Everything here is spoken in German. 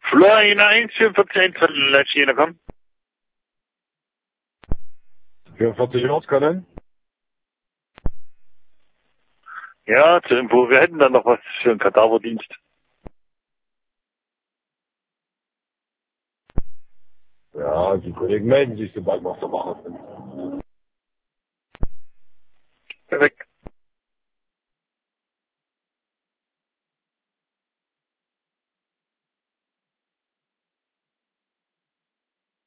Florina 144 von China, komm. 44 Ortskannen? Ja, zur Info, wir hätten dann noch was für einen Kadaverdienst. Ja, die Kollegen melden sich, sobald wir es so machen. Perfekt.